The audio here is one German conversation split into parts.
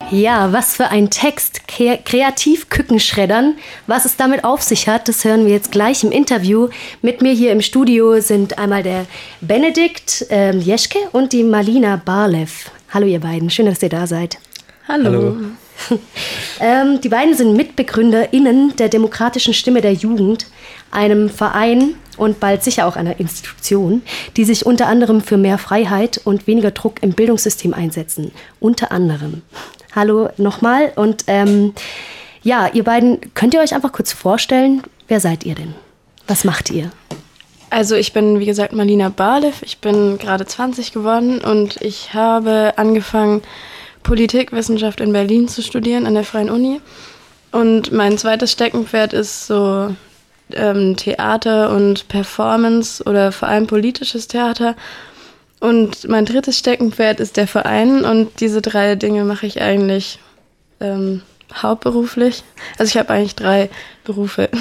Ja, was für ein Text. Kreativ Küken schreddern. Was es damit auf sich hat, das hören wir jetzt gleich im Interview. Mit mir hier im Studio sind einmal der Benedikt Jeschke und die Malina Barlev. Hallo ihr beiden, schön, dass ihr da seid. Hallo. Die beiden sind MitbegründerInnen der Demokratischen Stimme der Jugend, einem Verein und bald sicher auch einer Institution, die sich unter anderem für mehr Freiheit und weniger Druck im Bildungssystem einsetzen. Unter anderem. Hallo nochmal und ja, ihr beiden, könnt ihr euch einfach kurz vorstellen, wer seid ihr denn? Was macht ihr? Also ich bin, wie gesagt, Malina Barlev, ich bin gerade 20 geworden und ich habe angefangen, Politikwissenschaft in Berlin zu studieren, an der Freien Uni. Und mein zweites Steckenpferd ist so Theater und Performance oder vor allem politisches Theater. Und mein drittes Steckenpferd ist der Verein und diese 3 Dinge mache ich eigentlich hauptberuflich. Also ich habe eigentlich 3 Berufe.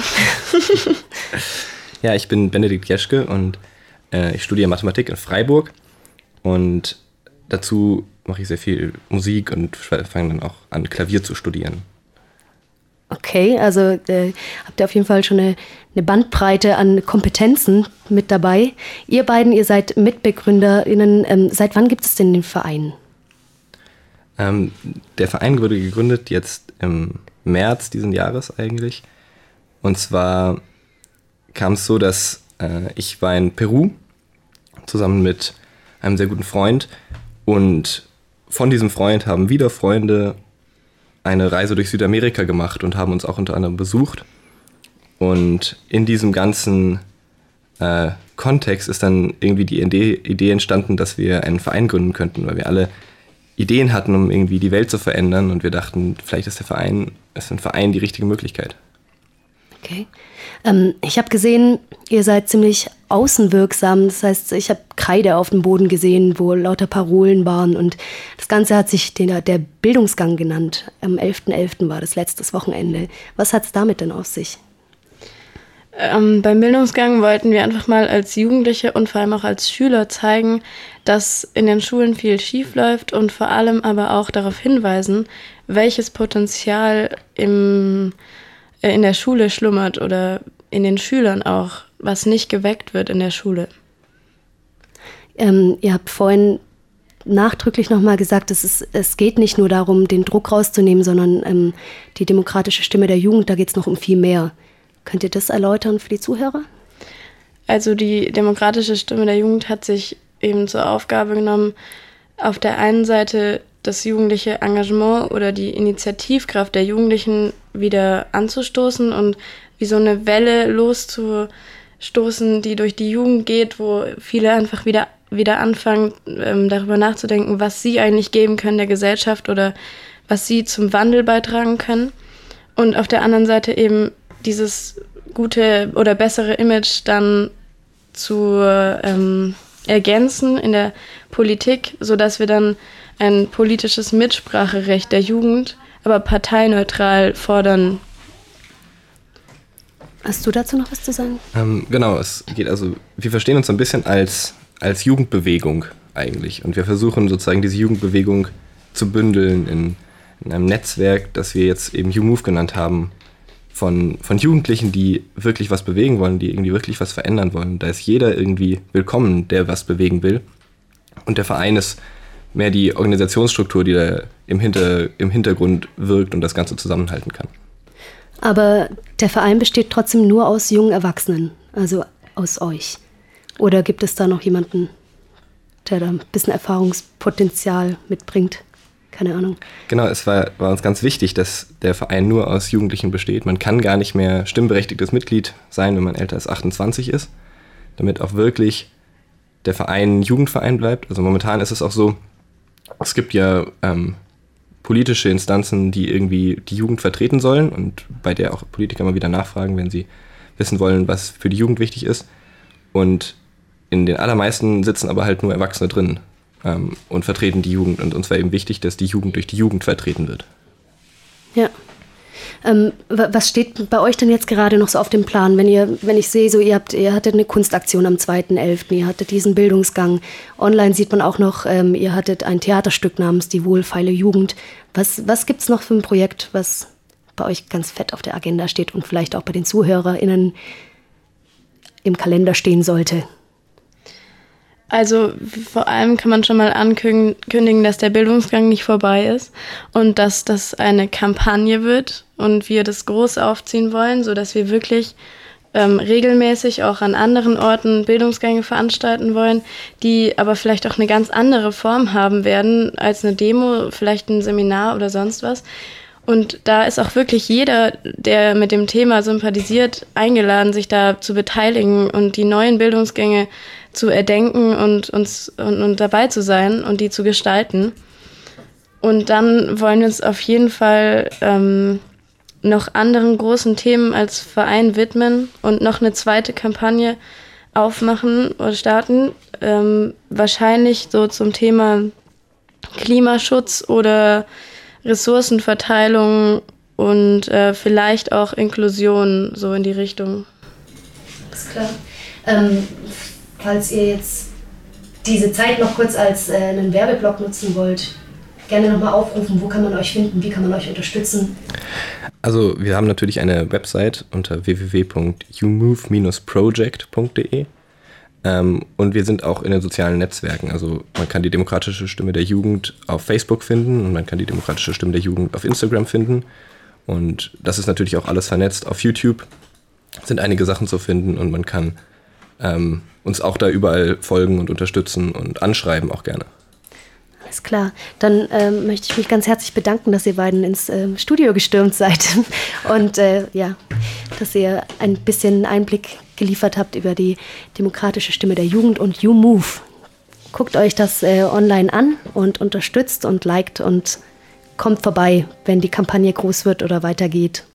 Ja, ich bin Benedikt Jeschke und ich studiere Mathematik in Freiburg und dazu mache ich sehr viel Musik und fange dann auch an, Klavier zu studieren. Okay, also habt ihr auf jeden Fall schon eine Bandbreite an Kompetenzen mit dabei. Ihr beiden, ihr seid MitbegründerInnen. Seit wann gibt es denn den Verein? Der Verein wurde gegründet jetzt im März diesen Jahres eigentlich. Und zwar kam es so, dass ich war in Peru zusammen mit einem sehr guten Freund und von diesem Freund haben wieder Freunde eine Reise durch Südamerika gemacht und haben uns auch unter anderem besucht. Und in diesem ganzen Kontext ist dann irgendwie die Idee entstanden, dass wir einen Verein gründen könnten, weil wir alle Ideen hatten, um irgendwie die Welt zu verändern. Und wir dachten, vielleicht ist ein Verein die richtige Möglichkeit. Okay. Ich habe gesehen, ihr seid ziemlich außenwirksam. Das heißt, ich habe Kreide auf dem Boden gesehen, wo lauter Parolen waren. Und das Ganze hat sich der Bildungsgang genannt. Am 11.11. war das letztes Wochenende. Was hat es damit denn auf sich? Beim Bildungsgang wollten wir einfach mal als Jugendliche und vor allem auch als Schüler zeigen, dass in den Schulen viel schief läuft und vor allem aber auch darauf hinweisen, welches Potenzial in der Schule schlummert oder in den Schülern auch, was nicht geweckt wird in der Schule. Ihr habt vorhin nachdrücklich nochmal gesagt, es geht nicht nur darum, den Druck rauszunehmen, sondern die demokratische Stimme der Jugend, da geht es noch um viel mehr. Könnt ihr das erläutern für die Zuhörer? Also die demokratische Stimme der Jugend hat sich eben zur Aufgabe genommen, auf der einen Seite das jugendliche Engagement oder die Initiativkraft der Jugendlichen wieder anzustoßen und wie so eine Welle loszustoßen, die durch die Jugend geht, wo viele einfach wieder anfangen, darüber nachzudenken, was sie eigentlich geben können der Gesellschaft oder was sie zum Wandel beitragen können. Und auf der anderen Seite eben dieses gute oder bessere Image dann zu ergänzen in der Politik, sodass wir dann ein politisches Mitspracherecht der Jugend, aber parteineutral fordern. Hast du dazu noch was zu sagen? Genau, wir verstehen uns so ein bisschen als Jugendbewegung eigentlich. Und wir versuchen sozusagen diese Jugendbewegung zu bündeln in einem Netzwerk, das wir jetzt eben YouMove genannt haben, von Jugendlichen, die wirklich was bewegen wollen, die irgendwie wirklich was verändern wollen. Da ist jeder irgendwie willkommen, der was bewegen will. Und der Verein ist mehr die Organisationsstruktur, die da im Hintergrund wirkt und das Ganze zusammenhalten kann. Aber der Verein besteht trotzdem nur aus jungen Erwachsenen, also aus euch. Oder gibt es da noch jemanden, der da ein bisschen Erfahrungspotenzial mitbringt? Keine Ahnung. Genau, es war uns ganz wichtig, dass der Verein nur aus Jugendlichen besteht. Man kann gar nicht mehr stimmberechtigtes Mitglied sein, wenn man älter als 28 ist, damit auch wirklich der Verein ein Jugendverein bleibt. Also momentan ist es auch so, es gibt ja politische Instanzen, die irgendwie die Jugend vertreten sollen und bei der auch Politiker immer wieder nachfragen, wenn sie wissen wollen, was für die Jugend wichtig ist. Und in den allermeisten sitzen aber halt nur Erwachsene drin und vertreten die Jugend. Und uns war eben wichtig, dass die Jugend durch die Jugend vertreten wird. Ja. Was steht bei euch denn jetzt gerade noch so auf dem Plan? Wenn ich sehe, so ihr hattet eine Kunstaktion am 2.11., ihr hattet diesen Bildungsgang. Online sieht man auch noch, ihr hattet ein Theaterstück namens Die wohlfeile Jugend. Was gibt es noch für ein Projekt, was bei euch ganz fett auf der Agenda steht und vielleicht auch bei den ZuhörerInnen im Kalender stehen sollte? Also vor allem kann man schon mal ankündigen, dass der Bildungsgang nicht vorbei ist und dass das eine Kampagne wird und wir das groß aufziehen wollen, sodass wir wirklich regelmäßig auch an anderen Orten Bildungsgänge veranstalten wollen, die aber vielleicht auch eine ganz andere Form haben werden als eine Demo, vielleicht ein Seminar oder sonst was. Und da ist auch wirklich jeder, der mit dem Thema sympathisiert, eingeladen, sich da zu beteiligen und die neuen Bildungsgänge zu erdenken und dabei zu sein und die zu gestalten. Und dann wollen wir uns auf jeden Fall noch anderen großen Themen als Verein widmen und noch eine zweite Kampagne aufmachen oder starten. Wahrscheinlich so zum Thema Klimaschutz oder Ressourcenverteilung und vielleicht auch Inklusion, so in die Richtung. Alles klar. Falls ihr jetzt diese Zeit noch kurz als einen Werbeblock nutzen wollt, gerne nochmal aufrufen, wo kann man euch finden, wie kann man euch unterstützen? Also wir haben natürlich eine Website unter www.umove-project.de und wir sind auch in den sozialen Netzwerken. Also man kann die Demokratische Stimme der Jugend auf Facebook finden und man kann die Demokratische Stimme der Jugend auf Instagram finden. Und das ist natürlich auch alles vernetzt. Auf YouTube sind einige Sachen zu finden und man kann uns auch da überall folgen und unterstützen und anschreiben auch gerne. Alles klar. Dann möchte ich mich ganz herzlich bedanken, dass ihr beiden ins Studio gestürmt seid und dass ihr ein bisschen Einblick geliefert habt über die Demokratische Stimme der Jugend und YouMove. Guckt euch das online an und unterstützt und liked und kommt vorbei, wenn die Kampagne groß wird oder weitergeht.